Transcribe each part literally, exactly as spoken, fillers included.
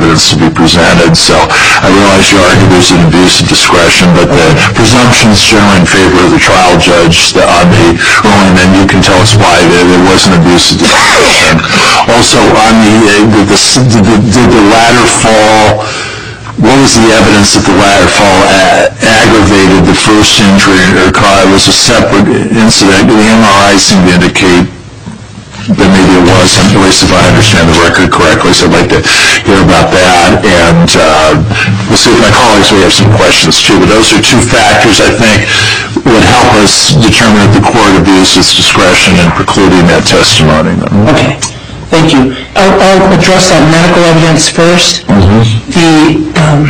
evidence to be presented. So I realize you argue there's an abuse of discretion, but the presumption is generally in favor of the trial judge on the ruling, and you can tell us why there was an abuse of discretion. Also, on the, did the, did the ladder fall, what was the evidence that the ladder fall a- aggravated the first injury or cause? It was a separate incident. The M R I seemed to indicate that maybe it was, at least if I understand the record correctly, so I'd like to hear about that. And uh, we'll see if my colleagues may have some questions too, but those are two factors I think would help us determine if the court abused its discretion in precluding that testimony. Okay, thank you. I'll, I'll address that medical evidence first. Mm-hmm. The, um,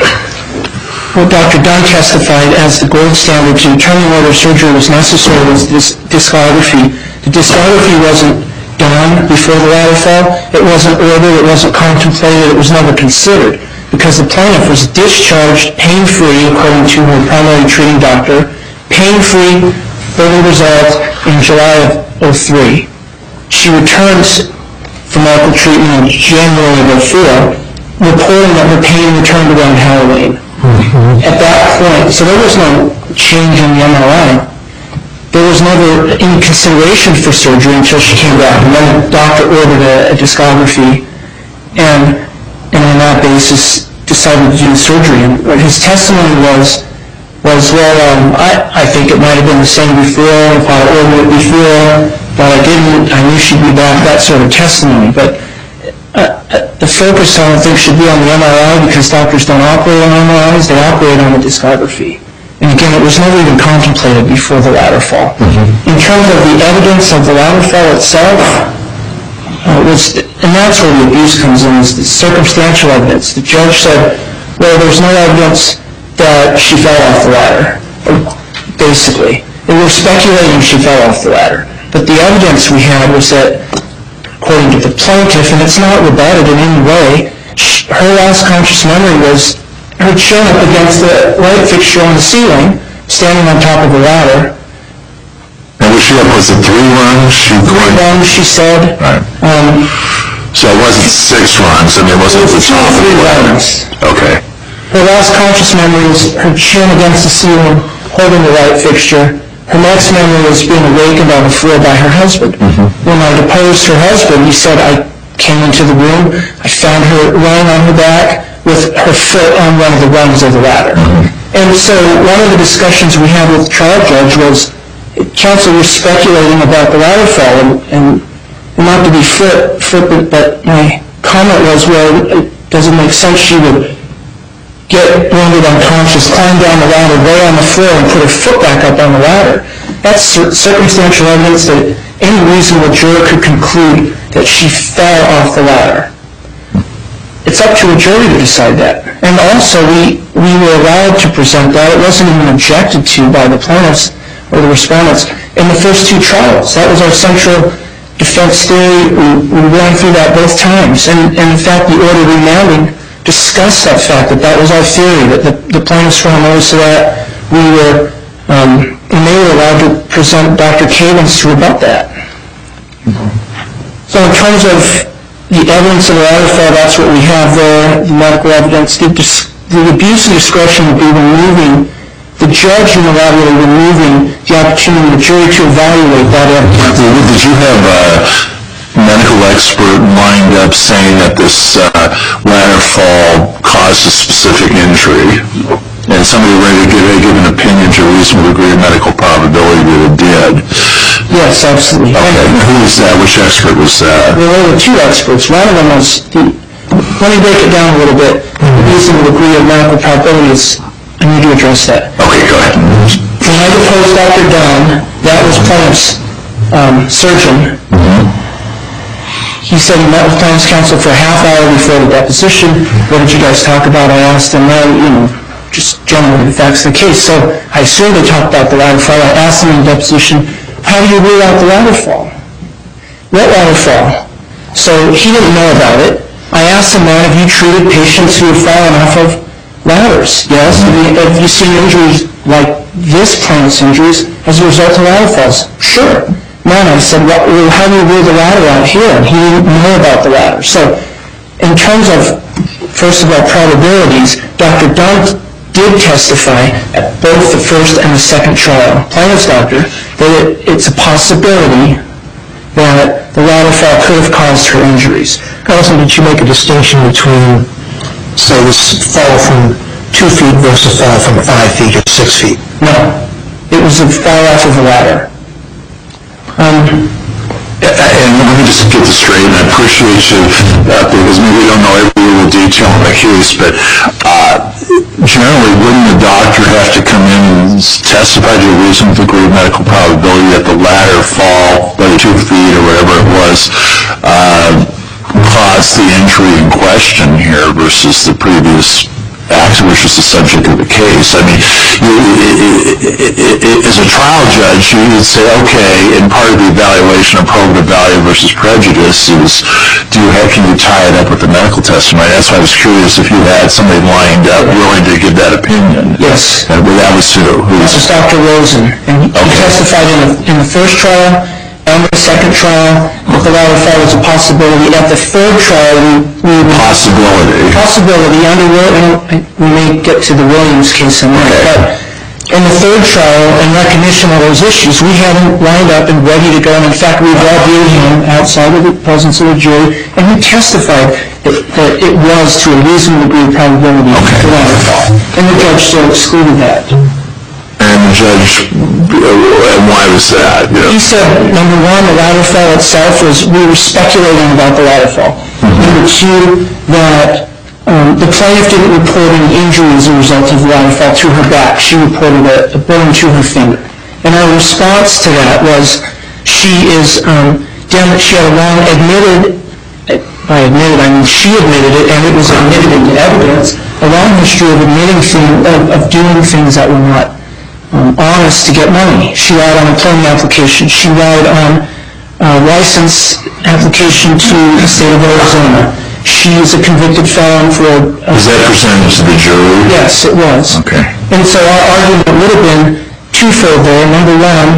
what Doctor Dunn testified as the gold standard to determine whether surgery was necessary was this discography. The discography wasn't done before the ladder fell. It wasn't ordered, it wasn't contemplated, it was never considered, because the plaintiff was discharged pain-free according to her primary treating doctor, pain-free, fully resolved in July of oh three. She returns for medical treatment in January of oh four, reporting that her pain returned around Halloween. Mm-hmm. At that point, so there was no change in the M R I. There was never any consideration for surgery until she came back, and then the doctor ordered a, a discography, and, and on that basis decided to do the surgery. And his testimony was, was well, um, I, I think it might have been the same before, if I ordered it before, but I didn't, I knew she'd be back, that sort of testimony. But uh, the focus, I don't think, should be on the M R I, because doctors don't operate on M R Is, they operate on the discography. And again, it was never even contemplated before the ladder fall. Mm-hmm. In terms of the evidence of the ladder fall itself, uh, was, and that's where the abuse comes in, is the circumstantial evidence. The judge said, well, there's no evidence that she fell off the ladder, basically. And we're speculating she fell off the ladder. But the evidence we had was that, according to the plaintiff, and it's not rebutted in any way, she, her last conscious memory was her chin up against the light fixture on the ceiling, standing on top of the ladder. And was she up, was it three rungs? She three rungs, she said. Right. Um, so it wasn't six rungs, I mean, it wasn't it was the top of the ladder. Okay. Her last conscious memory was her chin against the ceiling, holding the light fixture. Her next memory was being awakened on the floor by her husband. Mm-hmm. When I deposed her husband, he said, I came into the room, I found her lying on her back, with her foot on one of the rungs of the ladder. Mm-hmm. And so one of the discussions we had with the trial judge was, counsel was speculating about the ladder fall, and, and not to be flip, flippant, but my comment was, well, it doesn't make sense she would get rendered unconscious, climb down the ladder, lay on the floor, and put her foot back up on the ladder. That's circumstantial evidence that any reasonable juror could conclude that she fell off the ladder. It's up to a jury to decide that. And also, we, we were allowed to present that. It wasn't even objected to by the plaintiffs or the respondents in the first two trials. That was our central defense theory. We, we ran through that both times. And, and in fact, the order remanding discussed that fact, that that was our theory, that the, the plaintiffs were on notice of that. We were, um, and they were allowed to present Doctor Cavins to rebut that. Mm-hmm. So in terms of the evidence of the ladder fall, that's what we have there, the medical evidence. The, the abuse of discretion would be removing, the judge unilaterally removing the opportunity of the jury to evaluate that evidence. Did you have a medical expert lined up saying that this uh, ladder fall caused a specific injury, and somebody ready to give, give an opinion to a reasonable degree of medical probability that it did? Yes, absolutely. Okay, and who was that? Which expert was that? Well, there were two experts. One of them was, the, let me break it down a little bit. The reasonable degree of medical probability is, I need to address that. Okay, go ahead. When I deposed Doctor Dunn, that was plaintiff's um, surgeon. Mm-hmm. He said he met with plaintiff's counsel for a half hour before the deposition. What did you guys talk about? I asked him, well, you know, just generally the facts of the case. So I assumed they talked about the ladder fall. I asked him in the deposition, how do you rule out the ladder fall? What ladder fall? So he didn't know about it. I asked him, man, have you treated patients who have fallen off of ladders? Yes. Mm-hmm. Have you seen injuries like this plaintiff's injuries as a result of ladder falls? Sure. Man, I said, well, how do you rule the ladder out here? And he didn't know about the ladder. So in terms of first of all, probabilities. Doctor Dunn did testify at both the first and the second trial, plaintiff's doctor, that it, it's a possibility that the ladder fall could have caused her injuries. Allison, did you make a distinction between, say, this fall from two feet versus fall from five feet or six feet? No. It was a fall off of a ladder. Um, And let me just get this straight, and I appreciate you, uh, because maybe we don't know every little detail in the case, but uh, generally, wouldn't the doctor have to come in and testify to a reasonable degree of medical probability that the ladder fall, whether two feet or whatever it was, uh, caused the injury in question here versus the previous act, which was the subject of the case? I mean, you, as a trial judge, you would say, okay, and part of the evaluation of probative value versus prejudice is, do you have, can you tie it up with the medical testimony? That's why I was curious if you had somebody lined up willing to give that opinion. Yes. And well, that was who? Who That was Doctor Rosen, and he, Okay. he testified in the, in the first trial and the second trial that the ladder fall was a possibility. At the third trial, we, we Possibility. possibility under Will- and we may get to the Williams case in a minute, Okay. but in the third trial, in recognition of those issues, we had him lined up and ready to go, and in fact, we reviewed him outside of the presence of the jury, and he testified that, that it was to a reasonable degree of probability Okay. the ladder fall, and the judge still excluded that. And the judge, uh, and why was that? You know? He said, number one, the ladder fall itself was, we were speculating about the ladder fall. Mm-hmm. Number two, that um, the plaintiff didn't report any injury as a result of the ladder fall to her back. She reported a, a burn to her finger. And our response to that was, she is, um, dem- she had a long admitted, by admitted, I mean she admitted it, and it was admitted into evidence, a long history of admitting things, of, of doing things that were not Um, honest to get money. She lied on employment application. She lied on uh, license application to the state of Arizona. She is a convicted felon for a... a Was that presented to the jury? Yes, it was. Okay. And so our argument would have been twofold there. Number one,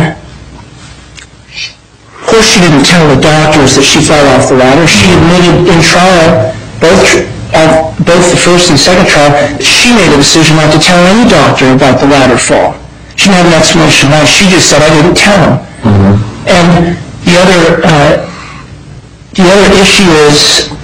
of course she didn't tell the doctors that she fell off the ladder. She admitted in trial, both uh, both the first and second trial, that she made a decision not to tell any doctor about the ladder fall. She didn't have an explanation why. She just said, I didn't tell him. Mm-hmm. And the other, uh, the other issue is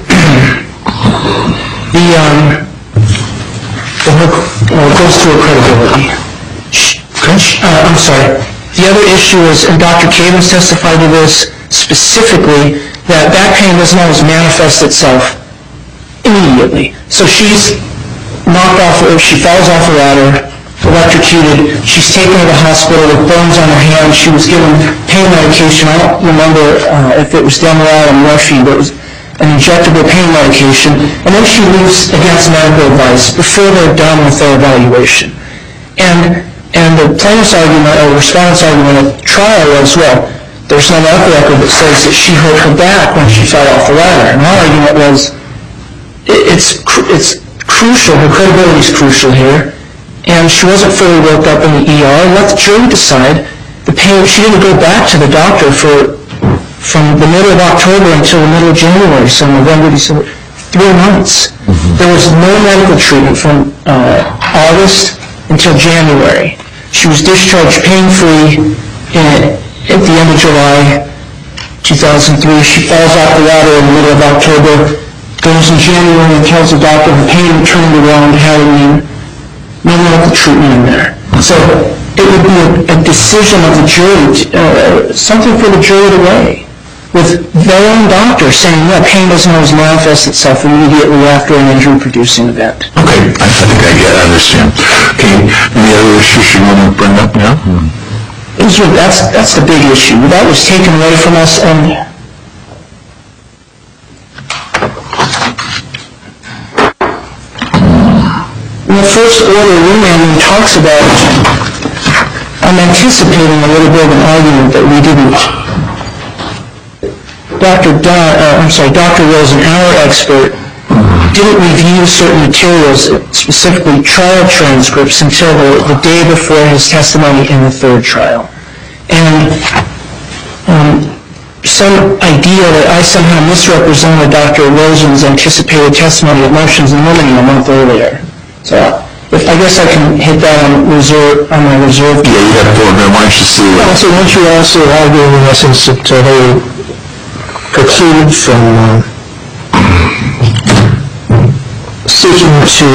the, um, the, well, it goes to her credibility. She, uh, I'm sorry. The other issue is, and Doctor Cavens testified to this specifically, that back pain doesn't always manifest itself immediately. So she's knocked off, or she falls off a ladder, electrocuted. She's taken to the hospital with burns on her hand. She was given pain medication. I don't remember uh, if it was Demerol or morphine, but it was an injectable pain medication. And then she leaves against medical advice before they're done with their evaluation. And and the plaintiff's argument, or the respondent's argument at trial was, well, there's no medical record that says that she hurt her back when she fell off the ladder. And my argument was, it, it's it's crucial, her credibility is crucial here. And she wasn't fully worked up in the E R. Let the jury decide. The pain, she didn't go back to the doctor for from the middle of October until the middle of January, so November, December, three months. Mm-hmm. There was no medical treatment from uh, August until January. She was discharged pain-free in, at the end of July two thousand three. She falls off the ladder in the middle of October, goes in January and tells the doctor her pain returned around Halloween. No medical treatment in there. So it would be a, a decision of the jury, uh, something for the jury to weigh, with their own doctor saying, yeah, pain doesn't always manifest itself immediately after an injury-producing event. Okay, I, I think I get it, I understand. Okay, any other issues you want to bring up now? Those were, that's, that's the big issue. That was taken away from us, and in the first order, remand talks about, I'm anticipating a little bit of an argument that we didn't. Doctor Don, uh, I'm sorry, Doctor Rosen, our expert, didn't review certain materials, specifically trial transcripts, until the, the day before his testimony in the third trial. And um, some idea that I somehow misrepresented Doctor Rosen's anticipated testimony of motions in limine a month earlier. So if, I guess I can hit that on reserve, on my reserve. Yeah, you have four minutes. Why don't you see that? So weren't you also arguing in essence that uh, they were precluded from uh, seeking to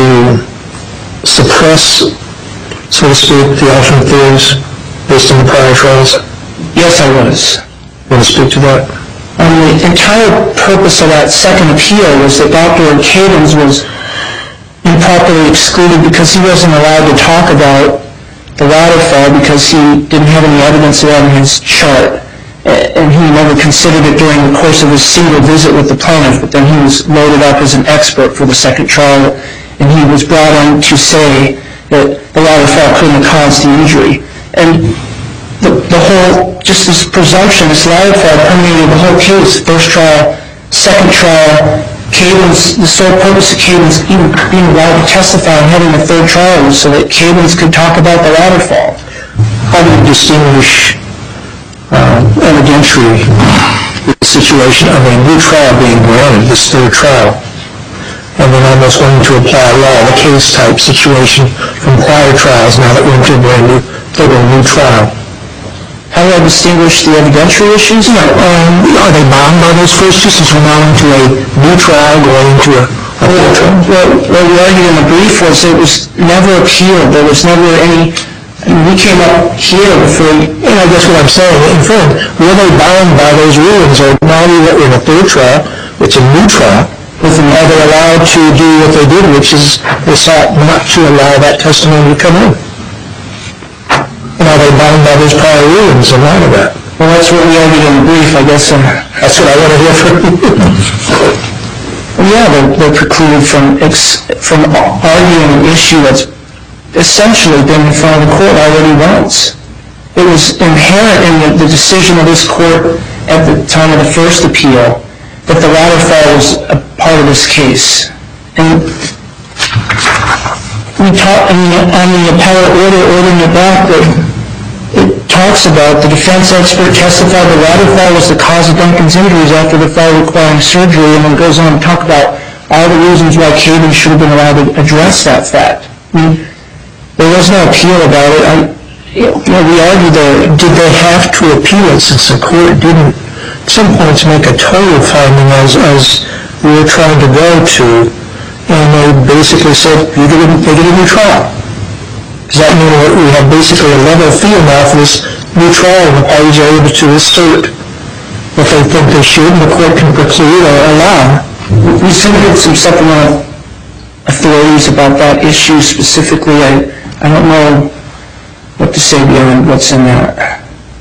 suppress, so to speak, the alternate theories based on the prior trials? Yes, I was. Want to speak to that? Um, the entire purpose of that second appeal was that Doctor Cadens was improperly excluded because he wasn't allowed to talk about the ladder fall because he didn't have any evidence of that in his chart. And he never considered it during the course of his single visit with the plaintiff, but then he was loaded up as an expert for the second trial, and he was brought in to say that the ladder fall couldn't have caused the injury. And the, the whole, just this presumption, this ladder fall permeated the whole case. First trial, second trial, Cadens, the sole purpose of Cadens even being allowed to testify and having a third trial was so that Cadens could talk about the ladder fall. How do you distinguish uh, evidentiary situation of a new trial being granted, this third trial, and then almost wanting to apply law, the case type situation from prior trials now that we're into a brand new, total new trial? How do I distinguish the evidentiary issues? You know, um, are they bound by those first two since we're now into a new trial going into a, a third trial? Well, what we argued in the brief was it was never appealed. There was never any, I mean, we came up here before, and I guess what I'm saying, in fact, were they bound by those rulings, or now that we're in a third trial, it's a new trial, with them, are they allowed to do what they did, which is they sought not to allow that testimony to come in? And are they bound by those prior rulings in light of that? well, that's what we argued in the brief, I guess. And That's what I want to hear from you. well, yeah, they're, they're precluded from, ex, from arguing an issue that's essentially been in front of the court already once. It was inherent in the, the decision of this court at the time of the first appeal that the ladder fall was a part of this case. And we talked on the, on the appellate order, ordering it back, that it talks about the defense expert testified the ladder fall was the cause of Duncan's injuries after the fall requiring surgery, and then goes on to talk about all the reasons why Cadens should have been allowed to address that fact. I mean, there was no appeal about it. I, you know, we argued that, Did they have to appeal it since the court didn't, at some points, make a total finding as, as we were trying to go to, and they basically said, you get a, they get a new trial? Does that mean that we have basically a level field now for this new trial, and the parties are able to assert what they think they should, and the court can preclude or allow? we submitted some supplemental authorities about that issue specifically. I, I don't know what to say beyond what's in there.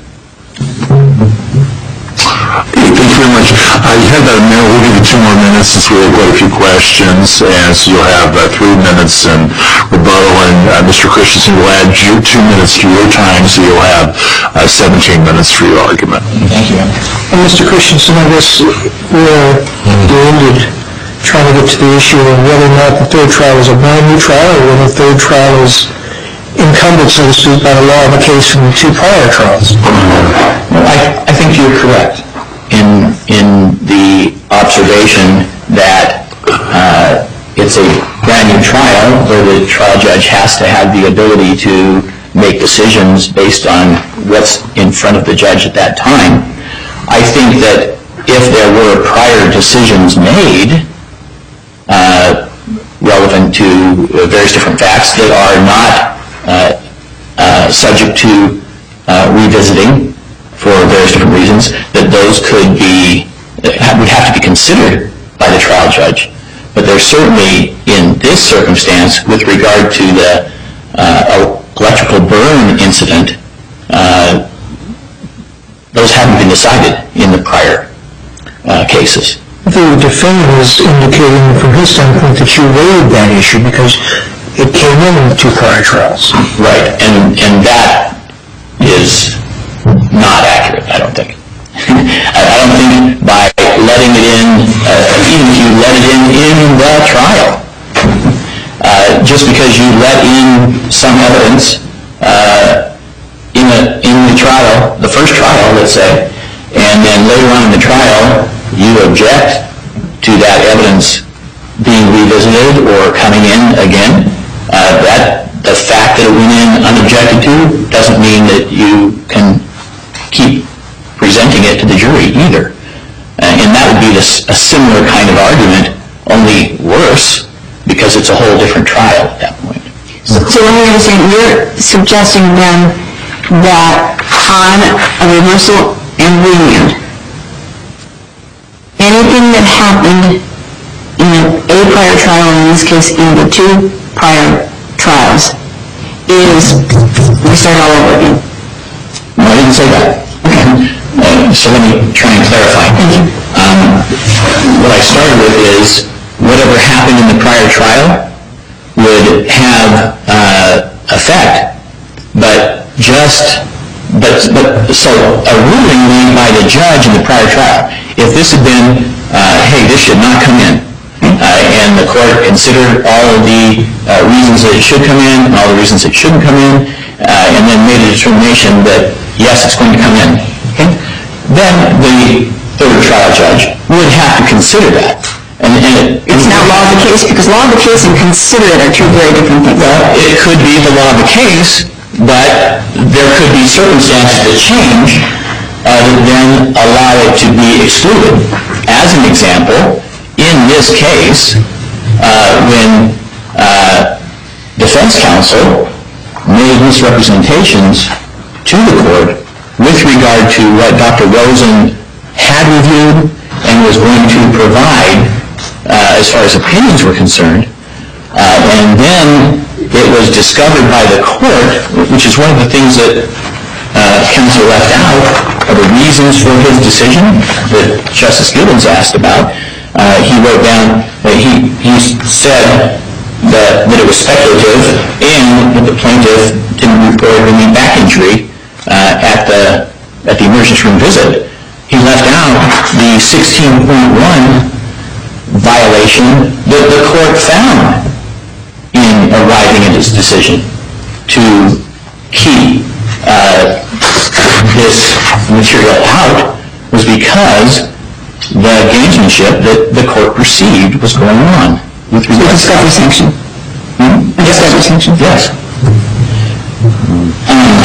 Thank you very much. Uh, you have about a minute. We'll give you two more minutes since we have quite a few questions, and so you'll have uh, three minutes in rebuttal, and uh, Mister Christensen will add you two minutes to your time, so you'll have uh, seventeen minutes for your argument. Thank you. And Mister Christensen, I guess we're ended trying to get to the issue of whether or not the third trial is a brand new trial, or whether the third trial is incumbent, so to speak, by the law of the case from the two prior trials. Well, I, I think you're correct in in the observation that uh, it's a brand new trial where the trial judge has to have the ability to make decisions based on what's in front of the judge at that time. I think that if there were prior decisions made uh, relevant to various different facts that are not uh, uh, subject to uh, revisiting for various different reasons, that those could be, would have to be considered by the trial judge. But there's certainly, in this circumstance, with regard to the uh, electrical burn incident, uh, those haven't been decided in the prior uh, cases. The defendant was indicating from his standpoint that you waived that issue because it came in in the two prior trials. Right, and, and that is not accurate, I don't think. I don't think by letting it in, uh, even if you let it in in the trial, uh, just because you let in some evidence uh, in, a, in the trial, the first trial, let's say, and and then later on in the trial, you object to that evidence being revisited or coming in again, uh, that the fact that it went in unobjected to doesn't mean that you can keep presenting it to the jury either. Uh, and that would be this, a similar kind of argument, only worse, because it's a whole different trial at that point. So, so let me understand, you're suggesting then that on a reversal and remand, anything that happened in a prior trial, in this case in the two prior trials, is we start all over again? No, I didn't say that. Okay. Uh, so let me try and clarify. Um, what I started with is whatever happened in the prior trial would have uh, effect, but just, but, but, so a ruling made by the judge in the prior trial, if this had been, uh, hey, this should not come in, uh, and the court considered all of the uh, reasons that it should come in, and all the reasons it shouldn't come in, uh, and then made a determination that, yes, it's going to come in, okay? Then the third trial judge would have to consider that. And, and it, It's not law of the case, because law of the case and consider it are two very different things. Well, it could be the law of the case, but there could be circumstances that change uh, that then allow it to be excluded. As an example, in this case, uh, when uh, defense counsel made misrepresentations to the court with regard to what Doctor Rosen had reviewed and was going to provide uh, as far as opinions were concerned, uh, and then it was discovered by the court, which is one of the things that uh, counsel left out, are the reasons for his decision that Justice Gibbons asked about. Uh, he wrote down that he, he said that, that it was speculative and that the plaintiff didn't report any back injury uh, at the at the emergency room visit. He left out the sixteen point one violation that the court found in arriving at its decision to keep uh, this material out was because the gamesmanship that the court perceived was going on with regard to discovery sanction. Hmm? A discovery sanction. Yes. Um,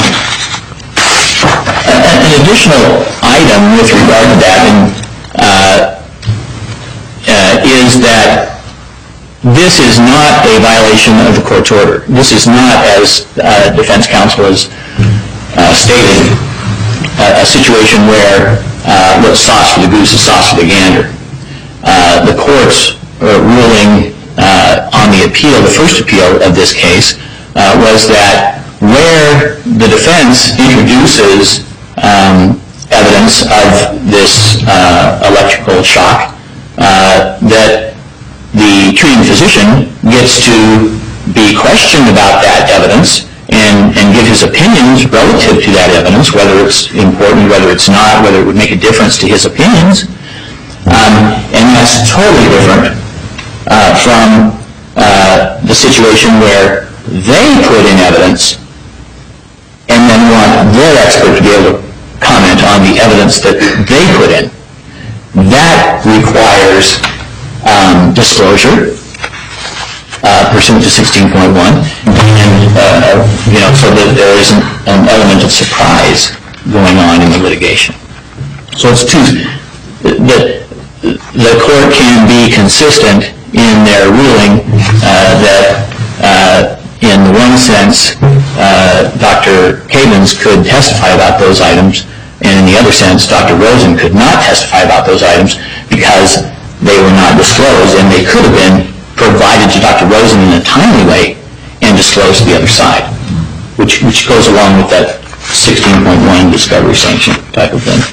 an additional item with regard to that and, uh, uh, is that this is not a violation of the court's order. This is not, as uh, defense counsel has uh, stated, uh, a situation where uh, what's sauce for the goose is sauce for the gander. Uh, the court's uh, ruling uh, on the appeal, the first appeal of this case, uh, was that where the defense introduces um, evidence of this uh, electrical shock, uh, that the treating physician gets to be questioned about that evidence and, and give his opinions relative to that evidence, whether it's important, whether it's not, whether it would make a difference to his opinions. Um, and that's totally different uh, from uh, the situation where they put in evidence and then want their expert to be able to comment on the evidence that they put in. That requires um, disclosure uh, pursuant to sixteen point one, and uh, you know, so that there isn't an element of surprise going on in the litigation. So it's two. The, the court can be consistent in their ruling uh, that uh, in one sense uh, Doctor Cabins could testify about those items, and in the other sense Doctor Rosen could not testify about those items because they were not disclosed, and they could have been provided to Doctor Rosen in a timely way and disclosed to the other side, which, which goes along with that sixteen point one discovery sanction type of thing.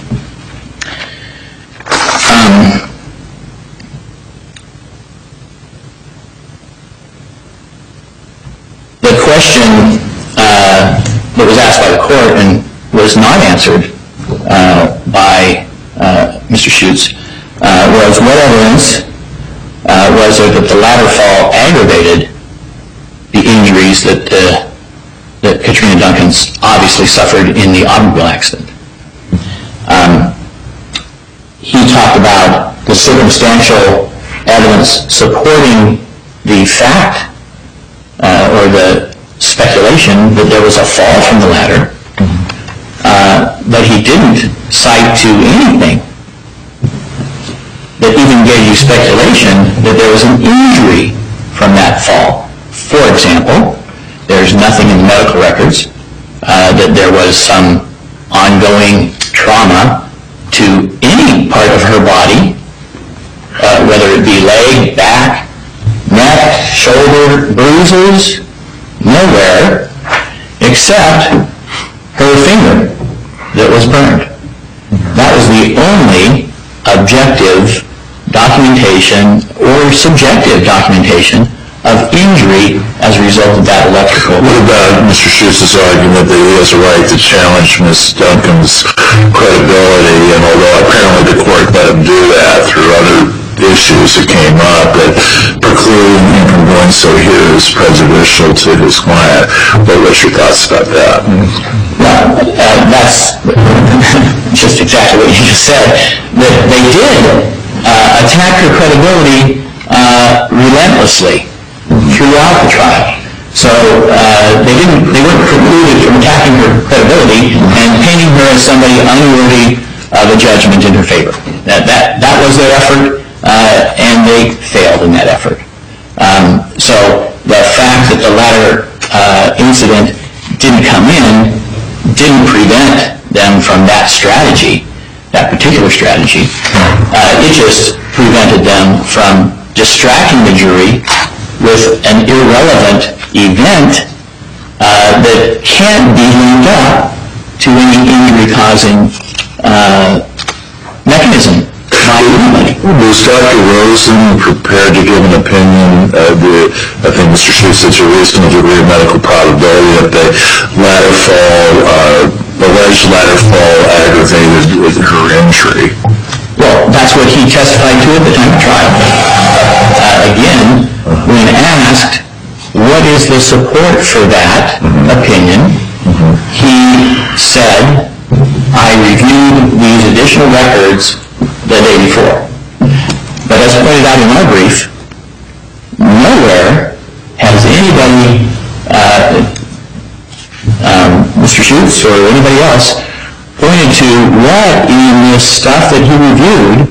Um, the question uh, that was asked by the court and was not answered uh, by uh, Mister Schutz uh, was what evidence uh, was there that the ladder fall aggravated the injuries that uh, that Katrina Duncan obviously suffered in the automobile accident. Um, talked about the circumstantial evidence supporting the fact uh, or the speculation that there was a fall from the ladder, uh, but he didn't cite to anything that even gave you speculation that there was an injury from that fall. For example, there's nothing in the medical records uh, that there was some ongoing trauma to any part of her body, uh, whether it be leg, back, neck, shoulder, bruises, nowhere except her finger that was burned. That was the only objective documentation or subjective documentation of injury as a result of that electrical. What about Mister Schutz's argument that he has a right to challenge Miz Duncan's credibility, and although apparently the court let him do that through other issues that came up, that precluding him from doing so here is prejudicial to his client? But what's your thoughts about that? Well, uh, that's just exactly what you just said. That they did uh, attack her credibility uh, relentlessly throughout the trial. So uh, they didn't, they weren't precluded from attacking her credibility and painting her as somebody unworthy of a judgment in her favor. That that, that was their effort, uh, and they failed in that effort. Um, so the fact that the latter uh, incident didn't come in didn't prevent them from that strategy, that particular strategy. Uh, it just prevented them from distracting the jury with an irrelevant event uh, that can't be linked up to any injury-causing uh, mechanism by anybody. Was Doctor Rosen prepared to give an opinion? Uh, the, I think Mister Schutz said to a reasonable degree of medical probability that the ladder fall, uh, alleged ladder fall aggravated with her injury. Well, that's what he testified to at the time of trial. Uh, again, when asked, what is the support for that mm-hmm. opinion, mm-hmm. he said, I reviewed these additional records the day before. But as pointed out in my brief, nowhere has anybody, uh, um, Mister Schutz or anybody else, pointed to what in this stuff that he reviewed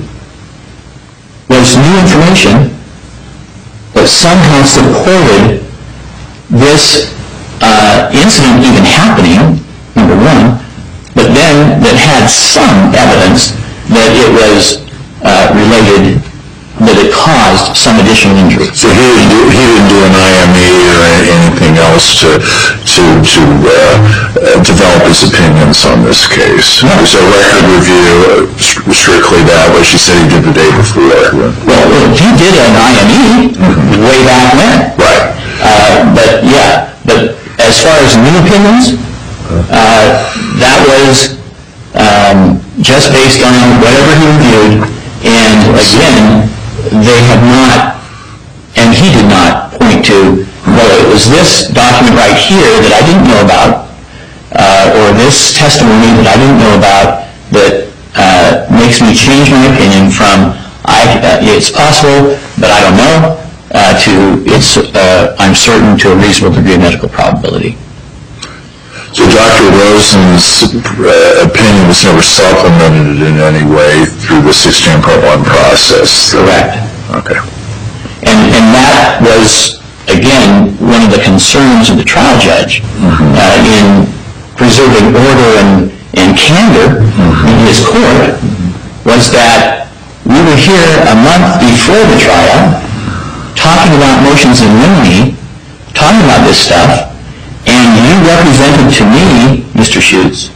was new information that somehow supported this uh, incident even happening, number one, but then that had some evidence that it was uh, related, that it caused some additional injury. So he didn't do, he didn't do an I M E or anything else to to to uh, develop his opinions on this case. No. It was a record review, uh, strictly that what she said he did the day before. Well, he did an I M E mm-hmm. way back when. Right. Uh, but yeah, but as far as new opinions, uh, that was um, just based on whatever he reviewed, and again, they have not, and he did not point to, well, it was this document right here that I didn't know about, uh, or this testimony that I didn't know about that uh, makes me change my opinion from I, uh, it's possible, but I don't know, uh, to it's uh, I'm certain to a reasonable degree of medical probability. So Doctor Rosen's uh, opinion was never supplemented in any way through the sixteen point one process? Correct. Okay. And, and that was, again, one of the concerns of the trial judge mm-hmm. uh, in preserving order and, and candor mm-hmm. in his court, was that we were here a month before the trial talking about motions in limine, talking about this stuff, and you represented to me, Mister Schutz,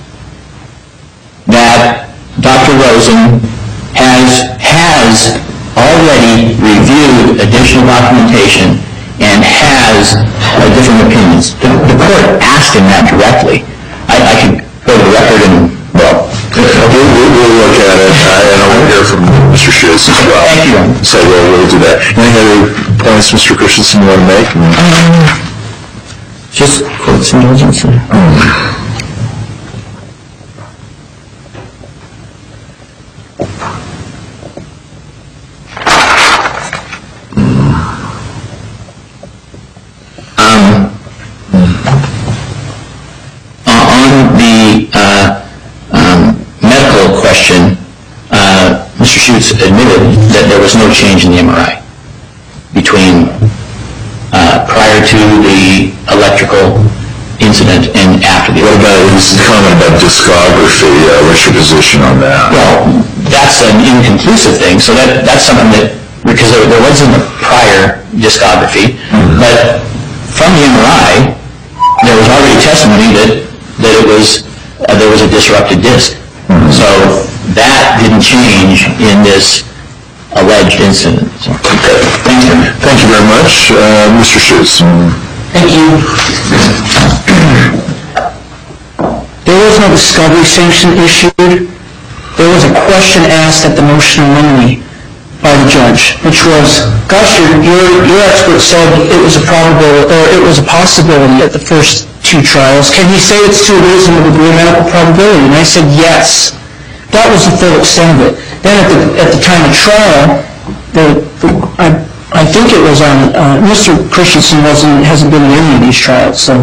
that Doctor Rosen has has already reviewed additional documentation and has uh, different opinions. The, the court asked him that directly. I, I could go to the record and, well, we'll, we'll, we'll look at it, uh, and I want to hear from Mister Schutz as well. Thank you. So we'll, we'll do that. Any other points, Mister Christensen, you want to make? Um, Just court's indulgence. Mister Schutz admitted that there was no change in the M R I between uh, prior to the electrical incident and after the. What about his comment about discography? Uh, what's your position on that? Well, that's an inconclusive thing, so that that's something that, because there, there wasn't a prior discography, mm-hmm. but from the M R I, there was already testimony that, that it was, uh, there was a disrupted disc. Mm-hmm. So that didn't change in this alleged incident. So, okay. Thank you. Thank you very much. Uh, Mister Schutz. Thank you. There was no discovery sanction issued. There was a question asked at the motion of limine by the judge, which was, gosh, your, your, your expert said it was a probable, or it was a possibility at the first two trials. Can you say it's to a reasonable degree of medical probability? And I said, yes. That was the full extent of it. Then at the, at the time of trial, the, the, I, I think it was on, uh, Mister Christensen wasn't, hasn't been in any of these trials, so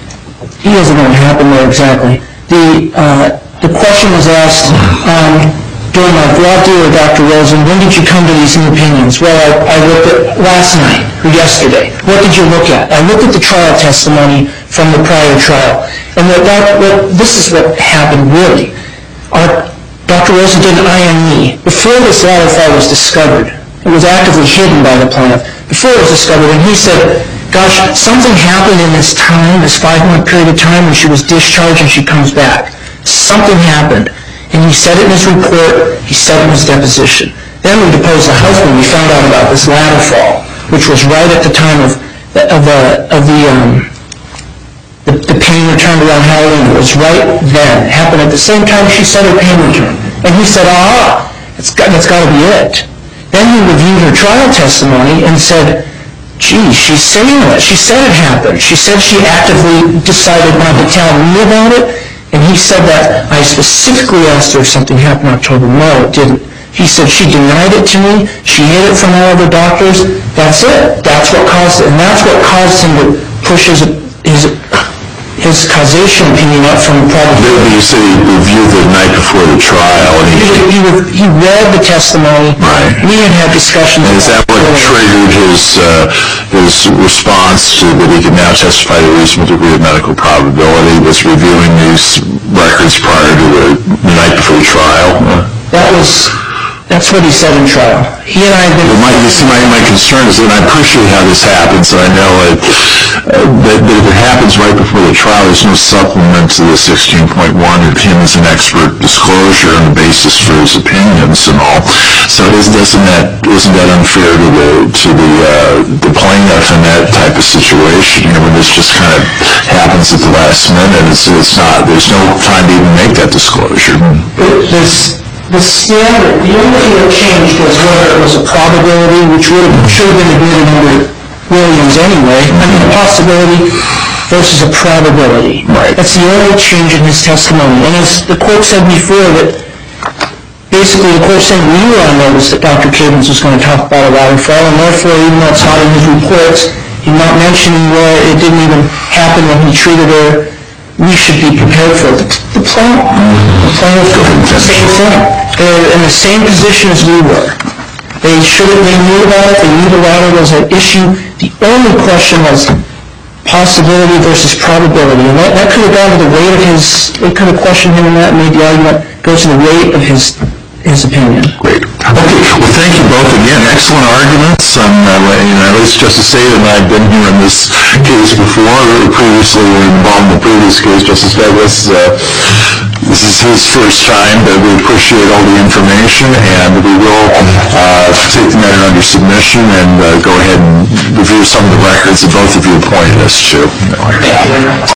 he doesn't know what happened there exactly. The, uh, the question was asked, um, during my voir dire with Doctor Rosen, when did you come to these new opinions? Well, I, I looked at last night, or yesterday. What did you look at? I looked at the trial testimony from the prior trial. And what, that, what, this is what happened, really. Our, Doctor Rosen did an I M E. Before this ladder fall was discovered, it was actively hidden by the plaintiff. Before it was discovered, and he said, gosh, something happened in this time, this five-month period of time when she was discharged and she comes back. Something happened. And he said it in his report, he said it in his deposition. Then we deposed the husband, we found out about this ladder fall, which was right at the time of the, of the, of the, um, the, the pain returned around Halloween. It was right then. It happened at the same time she said her pain returned. And he said, ah, it's got, that's got to be it. Then he reviewed her trial testimony and said, gee, she's saying that. She said it happened. She said she actively decided not to tell me about it. And he said that I specifically asked her if something happened in October. No, it didn't. He said she denied it to me. She hid it from all of the doctors. That's it. That's what caused it. And that's what caused him to push his his, his causation opinion up from probably. You say he reviewed the night before the trial. And he, he, he, he read the testimony. Right. We had had discussions. And is that what triggered his uh, his response to that he could now testify to a reasonable degree of medical probability? Was reviewing these records prior to the, the night before the trial? That was, that's what he said in trial. He and I have been... Well, my, you see, my, my concern is that I appreciate how this happens, and I know it, uh, that, that if it happens right before the trial, there's no supplement to the sixteen point one of him as an expert disclosure and the basis for his opinions and all. So is, doesn't that, isn't that unfair to the, to the, uh, the plaintiff in that type of situation? You know, when this just kind of happens at the last minute, it's, it's not, there's no time to even make that disclosure. This, the standard, the only thing that changed was whether it was a probability, which would have, should have been admitted under Williams anyway. I mean, a possibility versus a probability. Right. That's the only change in his testimony. And as the court said before, that basically the court said we were on notice that Doctor Cabins was going to talk about a ladder fall, and therefore, even though it's not in his reports, he's not mentioning where it didn't even happen when he treated her. We should be prepared for it. The plaintiff, the plaintiff, the same thing. They're in the same position as we were. They should have, they knew about it, they knew the ladder was an issue. The only question was possibility versus probability. And that, that could have gone to the weight of his, they could have questioned him on that and made the argument go to the weight of his his opinion. Great. Okay, well, thank you both again. Excellent arguments. Um, uh, you know, at least Justice Sater and I have been here in this case before. Previously, we were involved in the previous case. Justice Douglas, uh, this is his first time, but we appreciate all the information, and we will uh, take the matter under submission and uh, go ahead and review some of the records that both of you appointed us to.